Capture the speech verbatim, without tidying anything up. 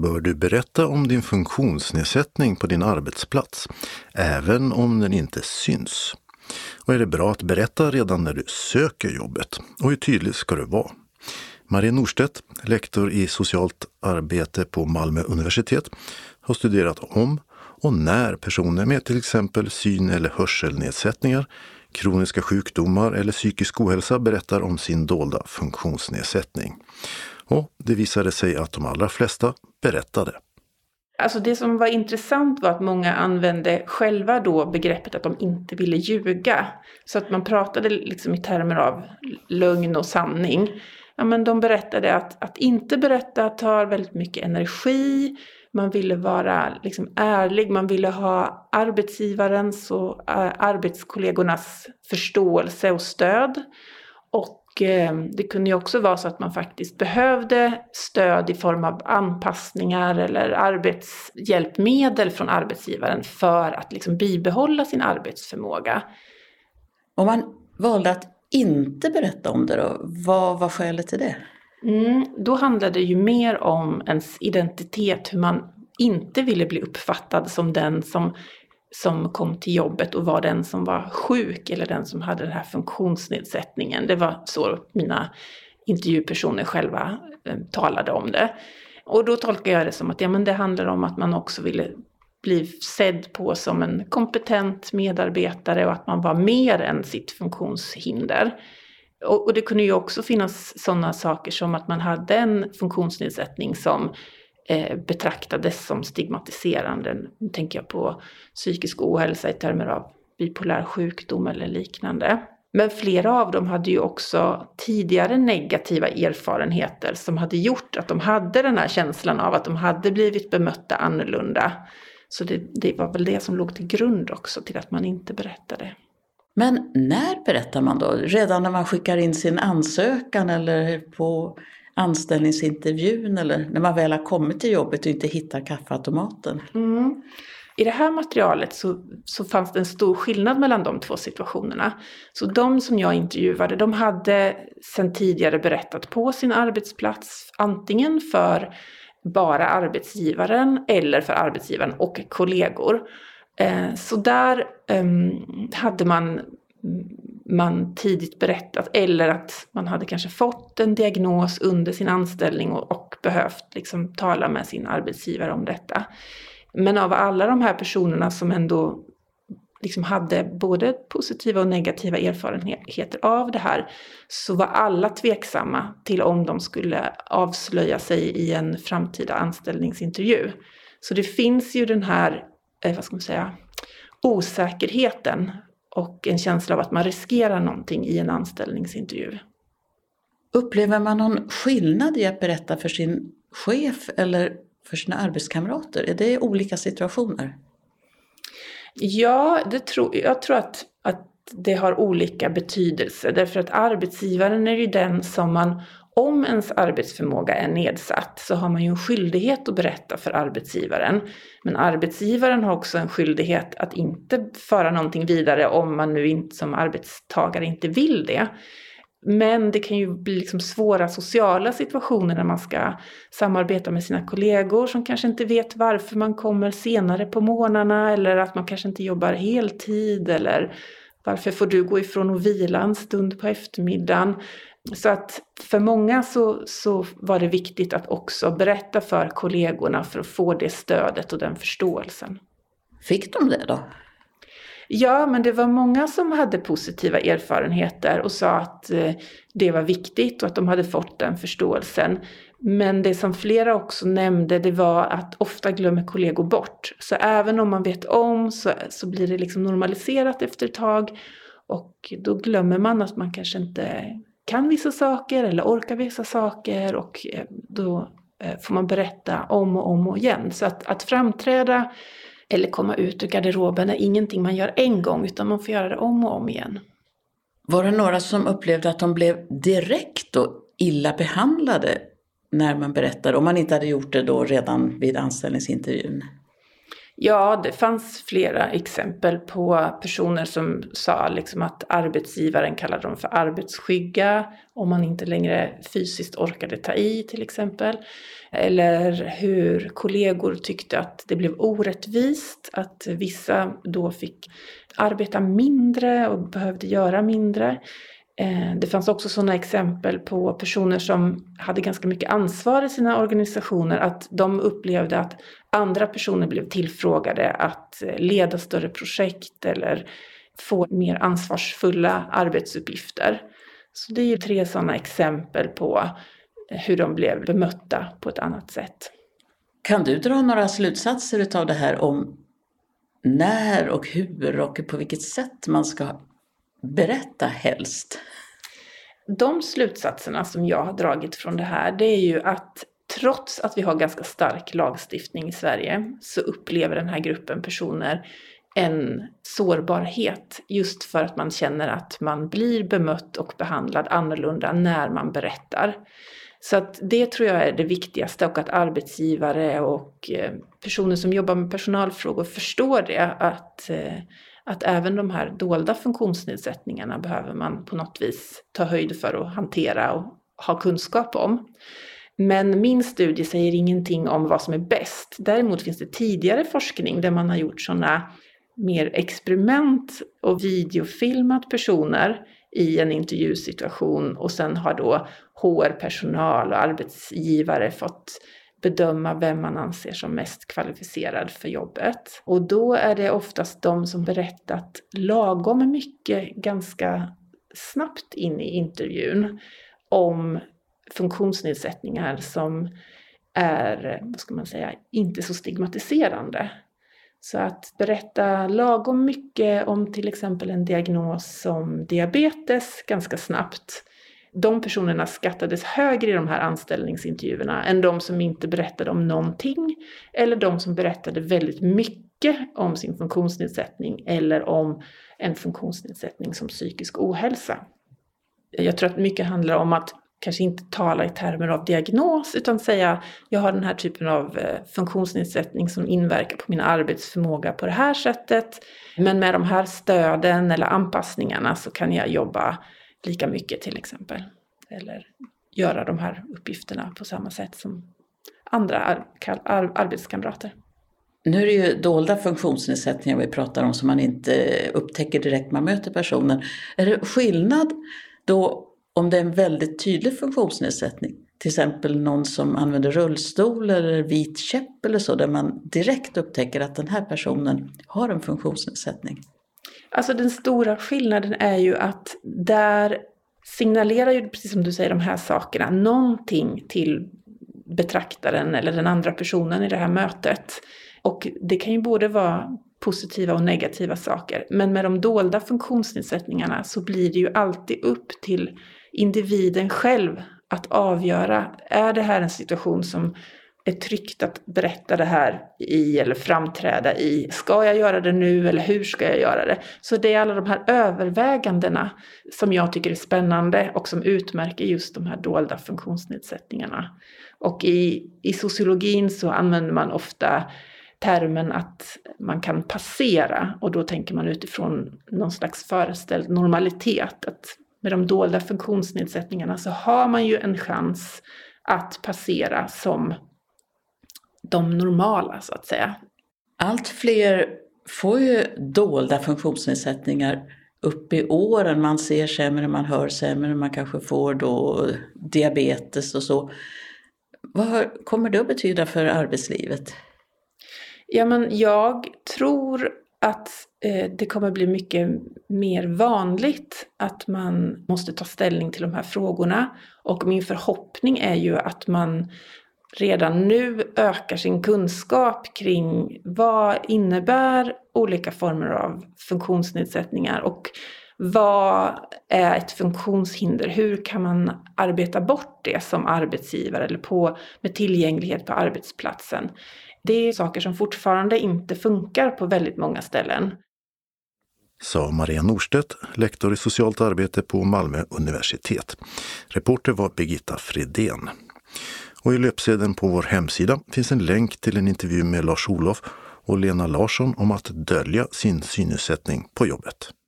bör du berätta om din funktionsnedsättning på din arbetsplats, även om den inte syns. Och är det bra att berätta redan när du söker jobbet? Och hur tydlig ska du vara? Marie Norstedt, lektor i socialt arbete på Malmö universitet, har studerat om och när personer med till exempel syn- eller hörselnedsättningar, kroniska sjukdomar eller psykisk ohälsa berättar om sin dolda funktionsnedsättning. Och det visade sig att de allra flesta berättade. Alltså det som var intressant var att många använde själva då begreppet att de inte ville ljuga. Så att man pratade liksom i termer av lögn och sanning. Ja, men de berättade att, att inte berätta tar väldigt mycket energi. Man ville vara liksom ärlig, man ville ha arbetsgivarens och arbetskollegornas förståelse och stöd. Och eh, det kunde ju också vara så att man faktiskt behövde stöd i form av anpassningar eller arbetshjälpmedel från arbetsgivaren för att liksom bibehålla sin arbetsförmåga. Om man valde att inte berätta om det då, vad var skälet till det? Mm, då handlade det ju mer om ens identitet, hur man inte ville bli uppfattad som den som, som kom till jobbet och var den som var sjuk eller den som hade den här funktionsnedsättningen. Det var så mina intervjupersoner själva eh, talade om det. Och då tolkar jag det som att ja, men det handlar om att man också ville bli sedd på som en kompetent medarbetare och att man var mer än sitt funktionshinder. Och, och det kunde ju också finnas sådana saker som att man hade en funktionsnedsättning som eh, betraktades som stigmatiserande. Nu tänker jag på psykisk ohälsa i termer av bipolär sjukdom eller liknande. Men flera av dem hade ju också tidigare negativa erfarenheter som hade gjort att de hade den här känslan av att de hade blivit bemötta annorlunda. Så det, det var väl det som låg till grund också till att man inte berättade. Men när berättar man då? Redan när man skickar in sin ansökan eller på anställningsintervjun eller när man väl har kommit till jobbet och inte hittar kaffeautomaten? Mm. I det här materialet så, så fanns det en stor skillnad mellan de två situationerna. Så de som jag intervjuade, de hade sedan tidigare berättat på sin arbetsplats antingen för bara arbetsgivaren eller för arbetsgivaren och kollegor. Så där hade man, man tidigt berättat eller att man hade kanske fått en diagnos under sin anställning och, och behövt liksom tala med sin arbetsgivare om detta. Men av alla de här personerna som ändå liksom hade både positiva och negativa erfarenheter av det här så var alla tveksamma till om de skulle avslöja sig i en framtida anställningsintervju. Så det finns ju den här, vad ska man säga, osäkerheten och en känsla av att man riskerar någonting i en anställningsintervju. Upplever man någon skillnad i att berätta för sin chef eller för sina arbetskamrater? Är det olika situationer? Ja, det tror, jag tror att, att det har olika betydelse. Därför att arbetsgivaren är ju den som man, om ens arbetsförmåga är nedsatt så har man ju en skyldighet att berätta för arbetsgivaren. Men arbetsgivaren har också en skyldighet att inte föra någonting vidare om man nu inte som arbetstagare inte vill det. Men det kan ju bli liksom svåra sociala situationer när man ska samarbeta med sina kollegor som kanske inte vet varför man kommer senare på morgnarna eller att man kanske inte jobbar heltid eller varför får du gå ifrån och vila en stund på eftermiddagen. Så att för många så, så var det viktigt att också berätta för kollegorna för att få det stödet och den förståelsen. Fick de det då? Ja, men det var många som hade positiva erfarenheter och sa att det var viktigt och att de hade fått den förståelsen. Men det som flera också nämnde, det var att ofta glömmer kollegor bort. Så även om man vet om så, så blir det liksom normaliserat efter ett tag och då glömmer man att man kanske inte kan vissa saker eller orkar vissa saker och då får man berätta om och om och igen. Så att, att framträda eller komma ut ur garderoben är ingenting man gör en gång utan man får göra det om och om igen. Var det några som upplevde att de blev direkt och illa behandlade när man berättade, om man inte hade gjort det då redan vid anställningsintervjun? Ja, det fanns flera exempel på personer som sa liksom att arbetsgivaren kallade dem för arbetsskygga om man inte längre fysiskt orkade ta i till exempel. Eller hur kollegor tyckte att det blev orättvist, att vissa då fick arbeta mindre och behövde göra mindre. Det fanns också sådana exempel på personer som hade ganska mycket ansvar i sina organisationer, att de upplevde att andra personer blev tillfrågade att leda större projekt eller få mer ansvarsfulla arbetsuppgifter. Så det är ju tre sådana exempel på hur de blev bemötta på ett annat sätt. Kan du dra några slutsatser av det här om när och hur och på vilket sätt man ska berätta helst? De slutsatserna som jag har dragit från det här, det är ju att trots att vi har ganska stark lagstiftning i Sverige så upplever den här gruppen personer en sårbarhet just för att man känner att man blir bemött och behandlad annorlunda när man berättar. Så att det tror jag är det viktigaste, och att arbetsgivare och personer som jobbar med personalfrågor förstår det, att, att även de här dolda funktionsnedsättningarna behöver man på något vis ta höjd för och hantera och ha kunskap om. Men min studie säger ingenting om vad som är bäst. Däremot finns det tidigare forskning där man har gjort sådana mer experiment och videofilmat personer i en intervjusituation, och sen har då H R-personal och arbetsgivare fått bedöma vem man anser som mest kvalificerad för jobbet. Och då är det oftast de som berättat lagom mycket ganska snabbt in i intervjun om funktionsnedsättningar som är, vad ska man säga, inte så stigmatiserande. Så att berätta lagom mycket om till exempel en diagnos som diabetes ganska snabbt. De personerna skattades högre i de här anställningsintervjuerna än de som inte berättade om någonting, eller de som berättade väldigt mycket om sin funktionsnedsättning eller om en funktionsnedsättning som psykisk ohälsa. Jag tror att mycket handlar om att kanske inte tala i termer av diagnos, utan säga jag har den här typen av funktionsnedsättning som inverkar på min arbetsförmåga på det här sättet. Men med de här stöden eller anpassningarna så kan jag jobba lika mycket till exempel. Eller göra de här uppgifterna på samma sätt som andra ar- ar- arbetskamrater. Nu är det ju dolda funktionsnedsättningar vi pratar om som man inte upptäcker direkt när man möter personen. Är det skillnad då om det är en väldigt tydlig funktionsnedsättning? Till exempel någon som använder rullstol eller vit käpp eller så, där man direkt upptäcker att den här personen har en funktionsnedsättning. Alltså den stora skillnaden är ju att där signalerar ju, precis som du säger, de här sakerna någonting till betraktaren eller den andra personen i det här mötet. Och det kan ju både vara positiva och negativa saker. Men med de dolda funktionsnedsättningarna så blir det ju alltid upp till individen själv att avgöra, är det här en situation som är tryggt att berätta det här i eller framträda i? Ska jag göra det nu eller hur ska jag göra det? Så det är alla de här övervägandena som jag tycker är spännande och som utmärker just de här dolda funktionsnedsättningarna. Och i, i sociologin så använder man ofta termen att man kan passera, och då tänker man utifrån någon slags föreställd normalitet, att med de dolda funktionsnedsättningarna så har man ju en chans att passera som de normala så att säga. Allt fler får ju dolda funktionsnedsättningar upp i åren. Man ser sämre, man hör sämre, man kanske får då diabetes och så. Vad kommer det att betyda för arbetslivet? Ja, men jag tror att eh, det kommer bli mycket mer vanligt att man måste ta ställning till de här frågorna. Och min förhoppning är ju att man redan nu ökar sin kunskap kring vad innebär olika former av funktionsnedsättningar och vad är ett funktionshinder? Hur kan man arbeta bort det som arbetsgivare eller på, med tillgänglighet på arbetsplatsen? Det är saker som fortfarande inte funkar på väldigt många ställen. Sa Maria Norstedt, lektor i socialt arbete på Malmö universitet. Reporter var Birgitta Fredén. Och i löpsedeln på vår hemsida finns en länk till en intervju med Lars-Olof och Lena Larsson om att dölja sin synnedsättning på jobbet.